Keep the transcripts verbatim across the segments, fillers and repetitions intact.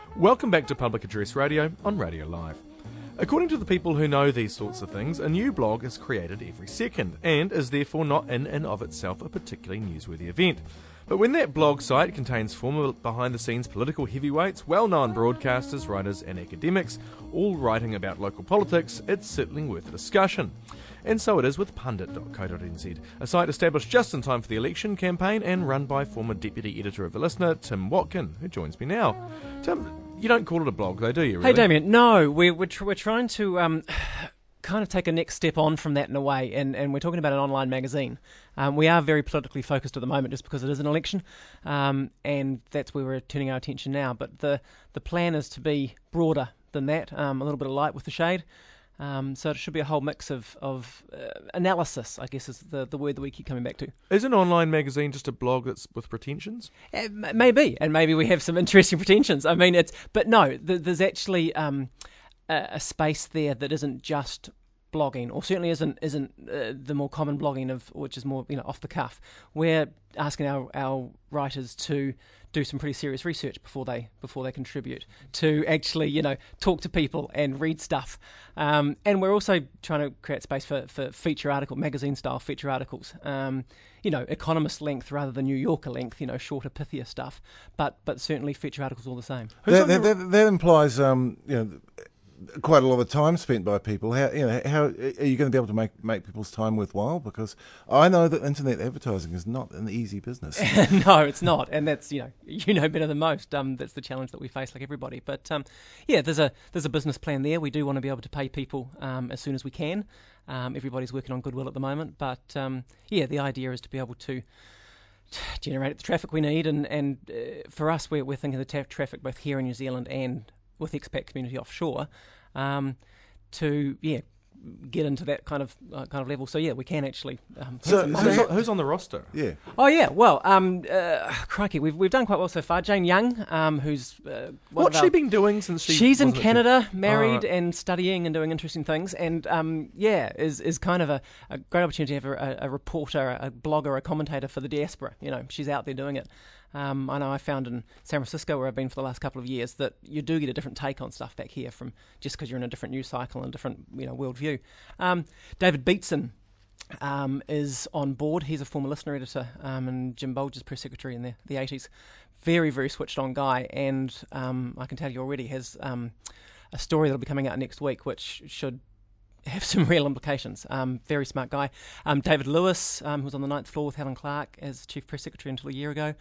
Welcome back to Public Address Radio on Radio Live. According to the people who know these sorts of things, a new blog is created every second and is therefore not in and of itself a particularly newsworthy event. But when that blog site contains former behind-the-scenes political heavyweights, well-known broadcasters, writers and academics, all writing about local politics, it's certainly worth a discussion. And so it is with pundit dot co dot n z, a site established just in time for the election campaign and run by former deputy editor of The Listener, Tim Watkin, who joins me now. Tim, you don't call it a blog though, do you, really? Hey Damien, no, we're, we're, tr- we're trying to um, kind of take a next step on from that in a way, and, and we're talking about an online magazine. Um, we are very politically focused at the moment just because it is an election, um, and that's where we're turning our attention now. But the, the plan is to be broader than that, um, a little bit of light with the shade. Um, so it should be a whole mix of, of uh, analysis, I guess is the, the word that we keep coming back to. Is an online magazine just a blog that's with pretensions? Uh, maybe, and maybe we have some interesting pretensions. I mean, it's but no, th- there's actually um, a, a space there that isn't just blogging, or certainly isn't isn't uh, the more common blogging of which is more you know off the cuff. We're asking our, our writers to do some pretty serious research before they before they contribute, to actually you know talk to people and read stuff, um, and we're also trying to create space for, for feature article, magazine style feature articles, um, you know Economist length rather than New Yorker length, you know shorter, pithier stuff, but but certainly feature articles all the same. That, that, that, that implies um, you know. quite a lot of time spent by people. How you know how are you going to be able to make, make people's time worthwhile? Because I know that internet advertising is not an easy business. No, it's not, and that's you know you know better than most. Um, that's the challenge that we face, like everybody. But um, yeah, there's a there's a business plan there. We do want to be able to pay people um, as soon as we can. Um, everybody's working on goodwill at the moment, but um, yeah, the idea is to be able to generate the traffic we need, and and uh, for us, we're we're thinking of the ta- traffic both here in New Zealand and with the expat community offshore, um, to yeah get into that kind of uh, kind of level. So yeah, we can actually. Um, so who's, on, who's on the roster? Yeah. Oh yeah. Well, um, uh, crikey, we've we've done quite well so far. Jane Young, um, who's uh, what's our, she been doing since she? She's in Canada, she? married oh. and studying and doing interesting things, and um, yeah, is is kind of a, a great opportunity to have a, a reporter, a blogger, a commentator for the diaspora. You know, she's out there doing it. Um, I know I found in San Francisco, where I've been for the last couple of years, that you do get a different take on stuff back here from just because you're in a different news cycle and a different you know worldview. Um, David Beatson um, is on board. He's a former Listener editor um, and Jim Bolger's press secretary in the, the eighties. Very, very switched on guy, and um, I can tell you already has um, a story that'll be coming out next week, which should have some real implications. Um, very smart guy. Um, David Lewis, um, who was on the ninth floor with Helen Clark as chief press secretary until a year ago.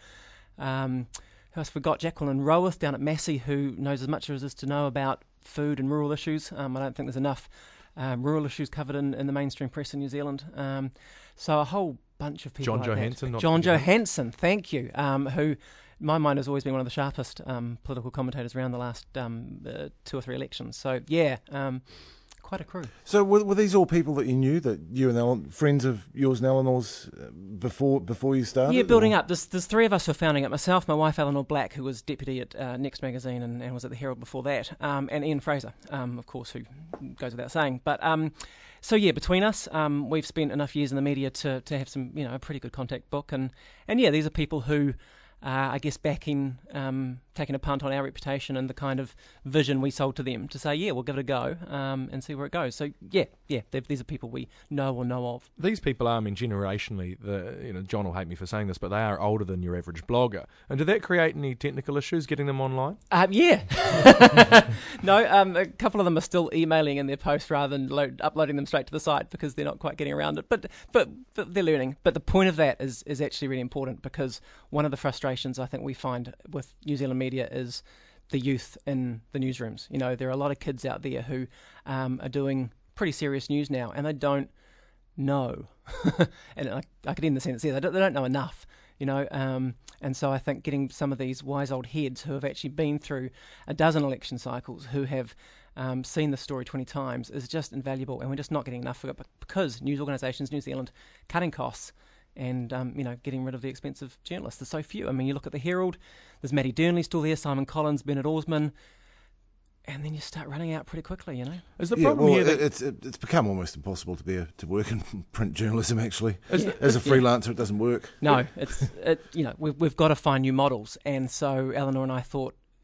Um, who else forgot? Jacqueline Roworth down at Massey, who knows as much as there is to know about food and rural issues. Um, I don't think there's enough um, rural issues covered in, in the mainstream press in New Zealand. Um, so a whole bunch of people John like Johansson. that. John Johansson, thank you, um, who in my mind has always been one of the sharpest um, political commentators around the last um, uh, two or three elections. So yeah, um, quite a crew. So were, were these all people that you knew, that you and Ellen, friends of yours and Eleanor's uh, before before you started? Yeah, building or? up. There's, there's three of us who are founding it. Myself, my wife Eleanor Black, who was deputy at uh, Next Magazine and, and was at the Herald before that, um, and Ian Fraser, um, of course, who goes without saying. But um, so yeah, between us, um, we've spent enough years in the media to to have some, you know, a pretty good contact book, and and yeah, these are people who. Uh, I guess backing, um, taking a punt on our reputation and the kind of vision we sold to them to say, yeah, we'll give it a go um, and see where it goes. So yeah, yeah, these are people we know or know of. These people are, I mean, generationally, the you know, John will hate me for saying this, but they are older than your average blogger. And did that create any technical issues getting them online? Uh, yeah. No, um, a couple of them are still emailing in their posts rather than load, uploading them straight to the site because they're not quite getting around it. But but, but they're learning. But the point of that is, is actually really important, because one of the frustrations I think we find with New Zealand media is the youth in the newsrooms. You know, there are a lot of kids out there who um, are doing pretty serious news now, and they don't know. And I, I could end the sentence there. They don't, they don't know enough. You know, um, and so I think getting some of these wise old heads who have actually been through a dozen election cycles, who have um, seen the story twenty times, is just invaluable, and we're just not getting enough of it because news organisations, New Zealand, cutting costs. And, um, you know, getting rid of the expensive journalists. There's so few. I mean, you look at the Herald, there's Matty Durnley still there, Simon Collins, Bernard Orsman, and then you start running out pretty quickly, you know. Is the yeah, problem well, here that it's it's become almost impossible to be a, to work in print journalism, actually. Yeah. As a freelancer, yeah. It doesn't work. No, it's, it, you know, we've, we've got to find new models. And so Eleanor and I thought,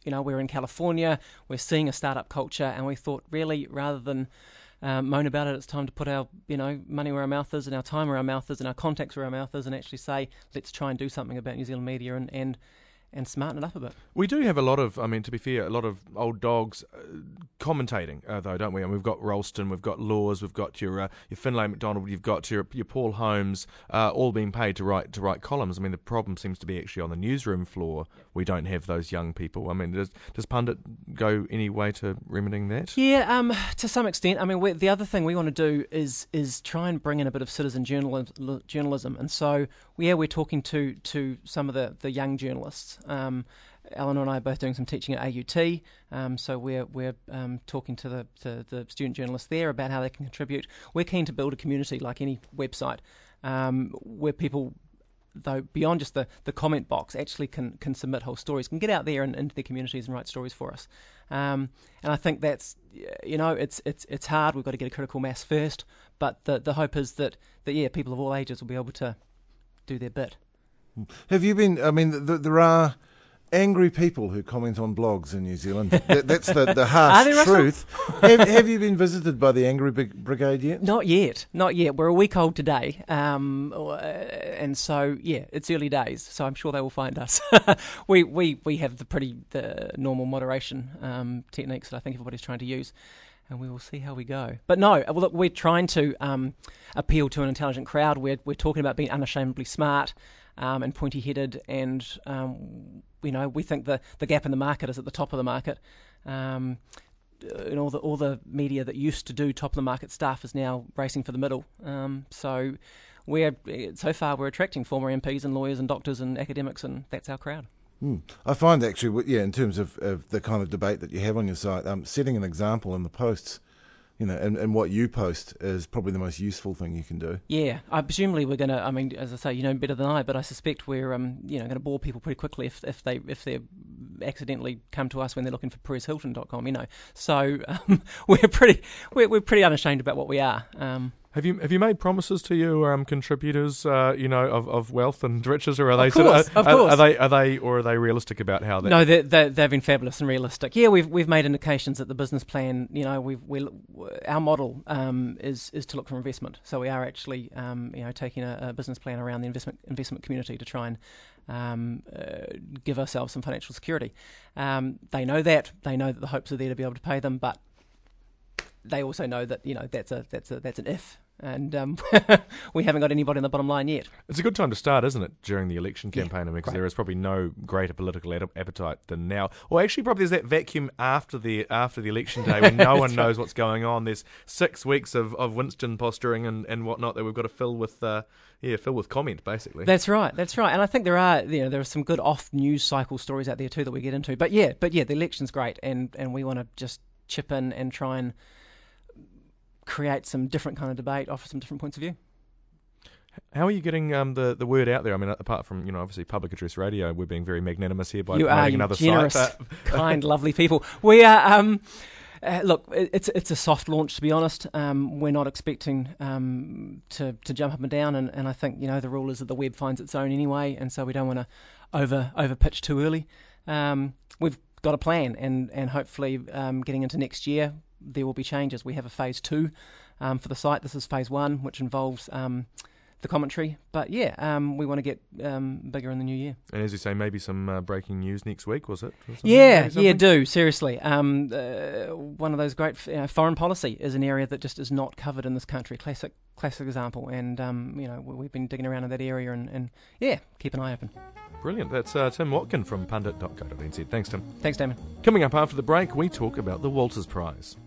you know, we're in California, we're seeing a startup culture, and we thought, really, rather than um, moan about it, it's time to put our, you know, money where our mouth is, and our time where our mouth is, and our contacts where our mouth is, and actually say, let's try and do something about New Zealand media and, and and smarten it up a bit. We do have a lot of, I mean, to be fair, a lot of old dogs uh, commentating, uh, though, don't we? And we've got Ralston, we've got Laws, we've got your uh, your Finlay McDonald, you've got your your Paul Holmes, uh, all being paid to write to write columns. I mean, the problem seems to be actually on the newsroom floor. We don't have those young people. I mean, does does Pundit go any way to remedying that? Yeah, um, to some extent. I mean, we, the other thing we want to do is is try and bring in a bit of citizen journalism, journalism. And so, yeah, we're talking to to some of the, the young journalists. Um, Eleanor and I are both doing some teaching at A U T, um, so we're we're um, talking to the to the student journalists there about how they can contribute. We're keen to build a community like any website, um, where people, though beyond just the, the comment box, actually can can submit whole stories, can get out there and into their communities and write stories for us. Um, and I think that's, you know, it's it's it's hard. We've got to get a critical mass first, but the the hope is that that yeah, people of all ages will be able to do their bit. Have you been? I mean, th- there are angry people who comment on blogs in New Zealand. That, that's the, the harsh truth. have, have you been visited by the Angry Big Brigade yet? Not yet, not yet. We're a week old today, um, and so yeah, it's early days. So I'm sure they will find us. we we we have the pretty the normal moderation um, techniques that I think everybody's trying to use. And we will see how we go. But no, well, look, we're trying to um, appeal to an intelligent crowd. We're we're talking about being unashamedly smart um, and pointy-headed, and um, you know, we think the, the gap in the market is at the top of the market. Um, and all the all the media that used to do top of the market stuff is now racing for the middle. Um, so we're so far we're attracting former M Ps and lawyers and doctors and academics, and that's our crowd. Mm. I find actually, yeah, in terms of, of the kind of debate that you have on your site, um, setting an example in the posts, you know, and, and what you post is probably the most useful thing you can do. Yeah, I presumably we're going to, I mean, as I say, you know better than I, but I suspect we're, um, you know, going to bore people pretty quickly if if they if they accidentally come to us when they're looking for Perez Hilton dot com, you know. So um, we're pretty we're we're pretty unashamed about what we are. Um, Have you have you made promises to your um, contributors, uh, you know, of, of wealth and riches, or are they of course, sort of, of course. Are, are they are they or are they realistic about how that? No, they they they've been fabulous and realistic. Yeah, we've we've made indications that the business plan, you know, we've we our model um, is is to look for investment. So we are actually um, you know taking a, a business plan around the investment investment community to try and um, uh, give ourselves some financial security. Um, they know that they know that the hopes are there to be able to pay them, but they also know that you know that's a that's a that's an if. And um, we haven't got anybody on the bottom line yet. It's a good time to start, isn't it, during the election Yeah, campaign? I mean, because great. there is probably no greater political ad- appetite than now. Well, actually, probably there's that vacuum after the after the election day when no one knows what's going on. There's six weeks of, of Winston posturing and, and whatnot that we've got to fill with, uh, yeah, fill with comment, basically. That's right. That's right. And I think there are, you know, there are some good off news cycle stories out there too that we get into. But yeah, but yeah, the election's great, and and we want to just chip in and try and create some different kind of debate, offer some different points of view. How are you getting um, the, the word out there? I mean, apart from, you know, obviously Public Address Radio, we're being very magnanimous here by you promoting are, you another generous, site. kind, lovely people. We are, um, uh, look, it's it's a soft launch, to be honest. Um, we're not expecting um, to, to jump up and down, and, and I think, you know, the rule is that the web finds its own anyway, and so we don't want to over over pitch too early. Um, we've got a plan, and, and hopefully um, getting into next year, there will be changes. We have a phase two um, for the site. This is phase one, which involves um, the commentary. But yeah, um, we want to get um, bigger in the new year. And as you say, maybe some uh, breaking news next week, was it? Was Yeah, yeah, do, seriously. Um, uh, one of those great, you know, foreign policy is an area that just is not covered in this country. Classic classic example. And, um, you know, we've been digging around in that area and, and yeah, keep an eye open. Brilliant. That's uh, Tim Watkin from pundit dot co dot n z. Thanks, Tim. Thanks, Damon. Coming up after the break, we talk about the Walters Prize.